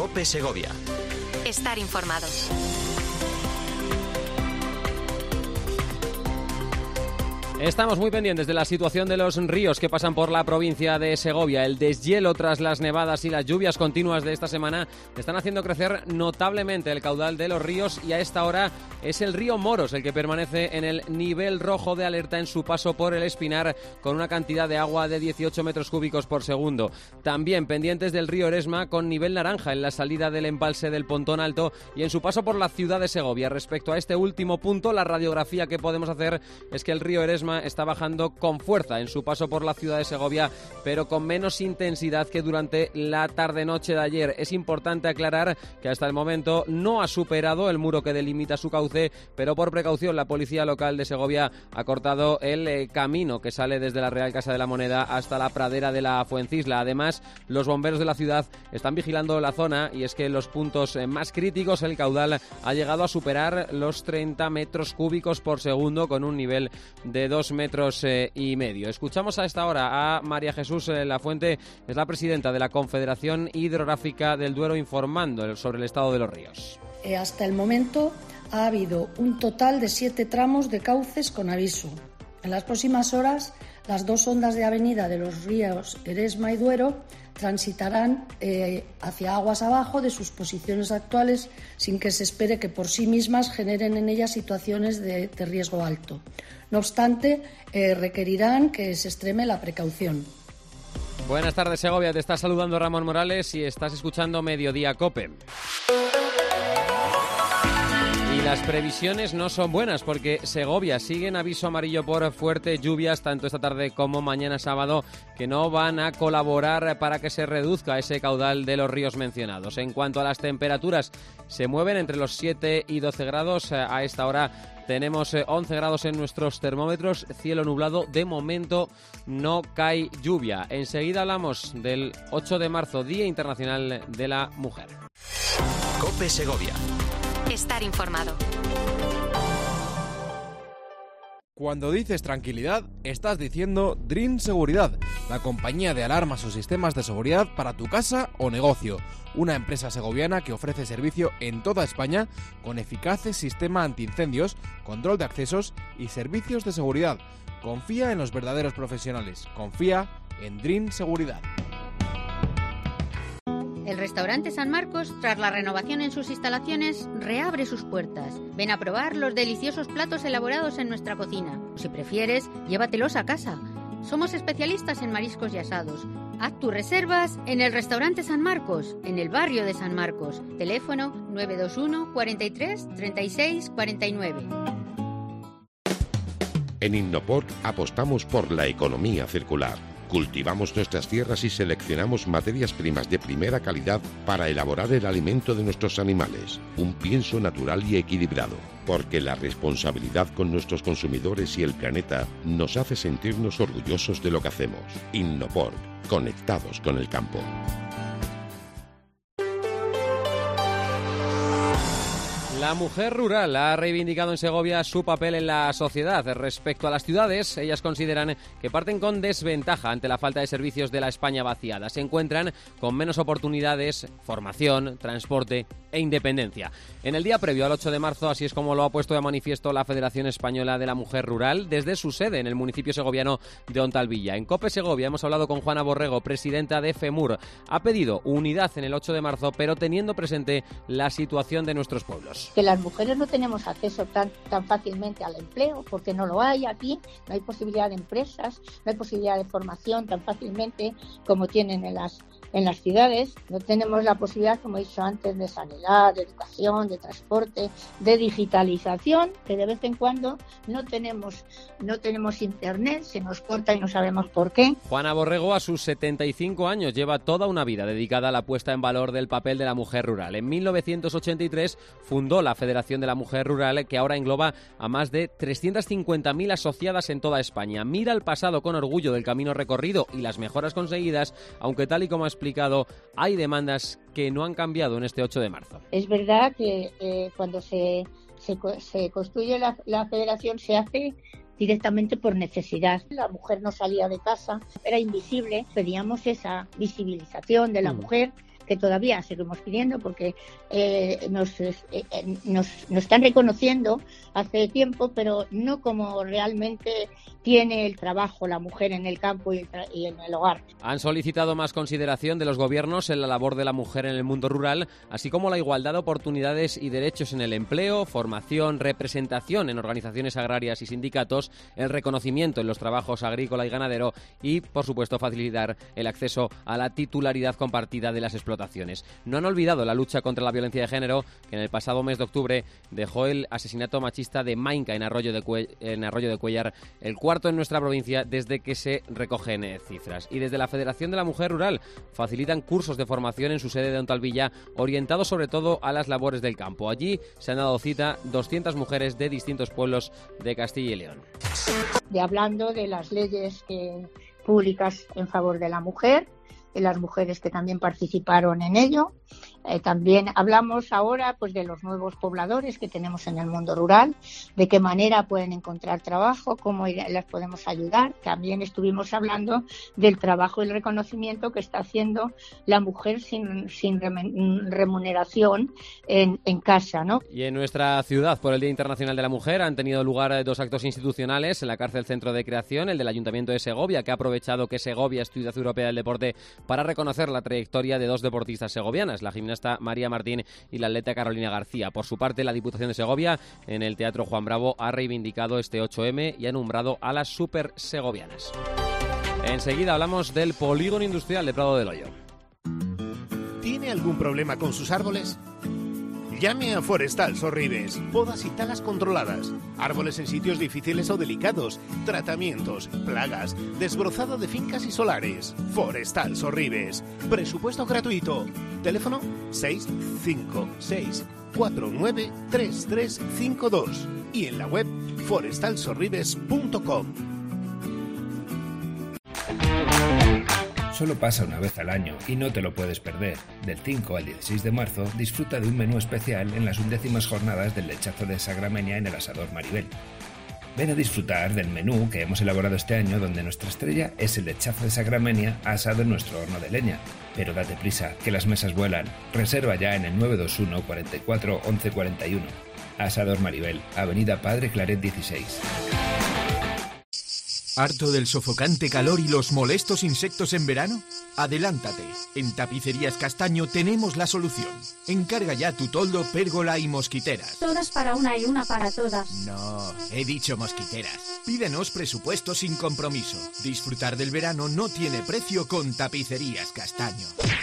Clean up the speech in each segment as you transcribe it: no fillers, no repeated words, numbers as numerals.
COPE Segovia. Estar informados. Estamos muy pendientes de la situación de los ríos que pasan por la provincia de Segovia. El deshielo tras las nevadas y las lluvias continuas de esta semana están haciendo crecer notablemente el caudal de los ríos y a esta hora es el río Moros el que permanece en el nivel rojo de alerta en su paso por el Espinar con una cantidad de agua de 18 metros cúbicos por segundo. También pendientes del río Eresma con nivel naranja en la salida del embalse del Pontón Alto y en su paso por la ciudad de Segovia. Respecto a este último punto, la radiografía que podemos hacer es que el río Eresma está bajando con fuerza en su paso por la ciudad de Segovia, pero con menos intensidad que durante la tarde-noche de ayer. Es importante aclarar que hasta el momento no ha superado el muro que delimita su cauce, pero por precaución la policía local de Segovia ha cortado el camino que sale desde la Real Casa de la Moneda hasta la pradera de la Fuencisla. Además, los bomberos de la ciudad están vigilando la zona y es que en los puntos más críticos el caudal ha llegado a superar los 30 metros cúbicos por segundo con un nivel de 2,5 metros. Escuchamos a esta hora a María Jesús Lafuente, es la presidenta de la Confederación Hidrográfica del Duero, informando sobre el estado de los ríos. Hasta el momento ha habido un total de 7 tramos de cauces con aviso. En las próximas horas, las 2 ondas de avenida de los ríos Eresma y Duero transitarán hacia aguas abajo de sus posiciones actuales sin que se espere que por sí mismas generen en ellas situaciones de riesgo alto. No obstante, requerirán que se extreme la precaución. Buenas tardes, Segovia. Te está saludando Ramón Morales y estás escuchando Mediodía COPE. Y las previsiones no son buenas porque Segovia sigue en aviso amarillo por fuertes lluvias tanto esta tarde como mañana sábado, que no van a colaborar para que se reduzca ese caudal de los ríos mencionados. En cuanto a las temperaturas, se mueven entre los 7 y 12 grados. A esta hora tenemos 11 grados en nuestros termómetros, cielo nublado. De momento no cae lluvia. Enseguida hablamos del 8 de marzo, Día Internacional de la Mujer. COPE Segovia. Estar informado. Cuando dices tranquilidad, estás diciendo Dream Seguridad, la compañía de alarmas o sistemas de seguridad para tu casa o negocio. Una empresa segoviana que ofrece servicio en toda España con eficaces sistema antiincendios, control de accesos y servicios de seguridad. Confía en los verdaderos profesionales. Confía en Dream Seguridad. El restaurante San Marcos, tras la renovación en sus instalaciones, reabre sus puertas. Ven a probar los deliciosos platos elaborados en nuestra cocina. Si prefieres, llévatelos a casa. Somos especialistas en mariscos y asados. Haz tus reservas en el restaurante San Marcos, en el barrio de San Marcos. Teléfono 921 43 36 49. En Innoport apostamos por la economía circular. Cultivamos nuestras tierras y seleccionamos materias primas de primera calidad para elaborar el alimento de nuestros animales. Un pienso natural y equilibrado, porque la responsabilidad con nuestros consumidores y el planeta nos hace sentirnos orgullosos de lo que hacemos. Innoport, conectados con el campo. La mujer rural ha reivindicado en Segovia su papel en la sociedad. Respecto a las ciudades, ellas consideran que parten con desventaja ante la falta de servicios de la España vaciada. Se encuentran con menos oportunidades, formación, transporte e independencia. En el día previo al 8 de marzo, así es como lo ha puesto de manifiesto la Federación Española de la Mujer Rural desde su sede en el municipio segoviano de Ontalvilla. En COPE Segovia hemos hablado con Juana Borrego, presidenta de FEMUR. Ha pedido unidad en el 8 de marzo, pero teniendo presente la situación de nuestros pueblos. Que las mujeres no tenemos acceso tan fácilmente al empleo, porque no lo hay aquí, no hay posibilidad de empresas, no hay posibilidad de formación tan fácilmente como tienen en las ciudades. No tenemos la posibilidad, como he dicho antes, de sanidad, de educación, de transporte, de digitalización, que de vez en cuando no tenemos internet, se nos corta y no sabemos por qué. Juana Borrego, a sus 75 años, lleva toda una vida dedicada a la puesta en valor del papel de la mujer rural. En 1983 fundó la Federación de la Mujer Rural, que ahora engloba a más de 350.000 asociadas en toda España. Mira al pasado con orgullo del camino recorrido y las mejoras conseguidas, aunque tal y como ha explicado, hay demandas que no han cambiado en este 8 de marzo. Es verdad que cuando se construye la federación se hace directamente por necesidad. La mujer no salía de casa, era invisible. Pedíamos esa visibilización de la mujer, que todavía seguimos pidiendo porque nos están reconociendo hace tiempo, pero no como realmente tiene el trabajo la mujer en el campo y en el hogar. Han solicitado más consideración de los gobiernos en la labor de la mujer en el mundo rural, así como la igualdad de oportunidades y derechos en el empleo, formación, representación en organizaciones agrarias y sindicatos, el reconocimiento en los trabajos agrícola y ganadero y, por supuesto, facilitar el acceso a la titularidad compartida de las explotaciones. No han olvidado la lucha contra la violencia de género, que en el pasado mes de octubre dejó el asesinato machista de Mainca en Arroyo de Cuéllar, el cuarto en nuestra provincia desde que se recogen cifras. Y desde la Federación de la Mujer Rural facilitan cursos de formación en su sede de Ontalvilla, orientados sobre todo a las labores del campo. Allí se han dado cita 200 mujeres de distintos pueblos de Castilla y León. Hablando de las leyes públicas en favor de la mujer, y las mujeres que también participaron en ello. También hablamos ahora pues de los nuevos pobladores que tenemos en el mundo rural, de qué manera pueden encontrar trabajo, cómo las podemos ayudar. También estuvimos hablando del trabajo y el reconocimiento que está haciendo la mujer sin remuneración en casa, ¿no? Y en nuestra ciudad, por el Día Internacional de la Mujer, han tenido lugar 2 actos institucionales en la cárcel Centro de Creación, el del Ayuntamiento de Segovia, que ha aprovechado que Segovia es Ciudad Europea del Deporte para reconocer la trayectoria de 2 deportistas segovianas, la gimnasta María Martín y la atleta Carolina García. Por su parte, la Diputación de Segovia, en el Teatro Juan Bravo, ha reivindicado este 8M y ha nombrado a las super segovianas. Enseguida hablamos del polígono industrial de Prado del Hoyo. ¿Tiene algún problema con sus árboles? Llame a Forestal Sorribes. Podas y talas controladas. Árboles en sitios difíciles o delicados. Tratamientos, plagas, desbrozado de fincas y solares. Forestal Sorribes. Presupuesto gratuito. Teléfono 656493352. Y en la web forestalsorribes.com. Solo pasa una vez al año y no te lo puedes perder. Del 5 al 16 de marzo disfruta de un menú especial en las 11º jornadas del lechazo de Sagrameña en el Asador Maribel. Ven a disfrutar del menú que hemos elaborado este año, donde nuestra estrella es el lechazo de Sagrameña asado en nuestro horno de leña. Pero date prisa, que las mesas vuelan. Reserva ya en el 921 44 11 41. Asador Maribel, Avenida Padre Claret 16. ¿Harto del sofocante calor y los molestos insectos en verano? Adelántate. En Tapicerías Castaño tenemos la solución. Encarga ya tu toldo, pérgola y mosquiteras. Todas para una y una para todas. No, he dicho mosquiteras. Pídenos presupuesto sin compromiso. Disfrutar del verano no tiene precio con Tapicerías Castaño.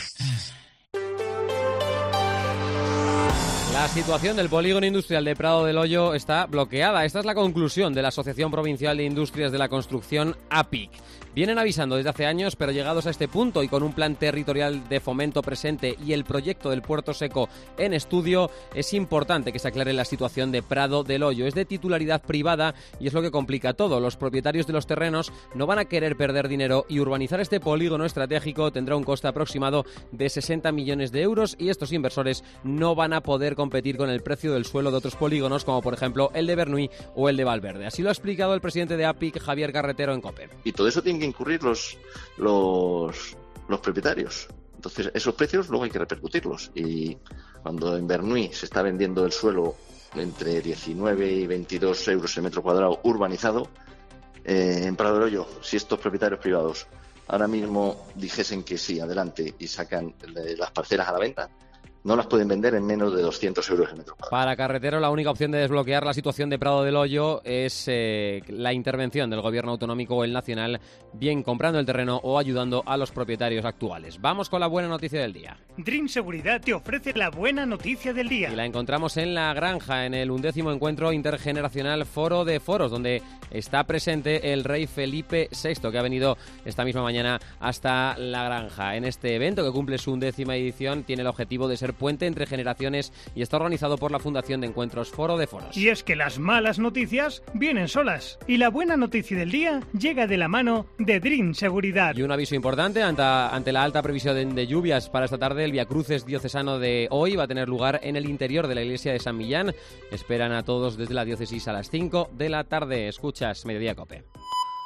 La situación del polígono industrial de Prado del Hoyo está bloqueada. Esta es la conclusión de la Asociación Provincial de Industrias de la Construcción, APIC. Vienen avisando desde hace años, pero llegados a este punto y con un plan territorial de fomento presente y el proyecto del Puerto Seco en estudio, es importante que se aclare la situación de Prado del Hoyo. Es de titularidad privada y es lo que complica todo. Los propietarios de los terrenos no van a querer perder dinero y urbanizar este polígono estratégico tendrá un coste aproximado de 60 millones de euros y estos inversores no van a poder competir con el precio del suelo de otros polígonos, como por ejemplo el de Bernuy o el de Valverde. Así lo ha explicado el presidente de APIC, Javier Carretero, en COPE. Y todo eso tiene que incurrir los propietarios. Entonces, esos precios luego hay que repercutirlos. Y cuando en Bernuy se está vendiendo el suelo entre 19 y 22 euros el metro cuadrado urbanizado, en Prado del Hoyo, si estos propietarios privados ahora mismo dijesen que sí, adelante, y sacan las parcelas a la venta, no las pueden vender en menos de 200 euros el metro cuadrado. Para Carretero, la única opción de desbloquear la situación de Prado del Hoyo es la intervención del gobierno autonómico o el nacional, bien comprando el terreno o ayudando a los propietarios actuales. Vamos con la buena noticia del día. Dream Seguridad te ofrece la buena noticia del día. Y la encontramos en La Granja, en el 11º encuentro intergeneracional Foro de Foros, donde está presente el rey Felipe VI, que ha venido esta misma mañana hasta La Granja. En este evento, que cumple su 11ª edición, tiene el objetivo de ser puente entre generaciones y está organizado por la Fundación de Encuentros Foro de Foros. Y es que las malas noticias vienen solas y la buena noticia del día llega de la mano de Dream Seguridad. Y un aviso importante ante la alta previsión de lluvias para esta tarde. El Viacruces diocesano de hoy va a tener lugar en el interior de la iglesia de San Millán. Esperan a todos desde la diócesis a las 5 de la tarde. Escuchas Mediodía Cope.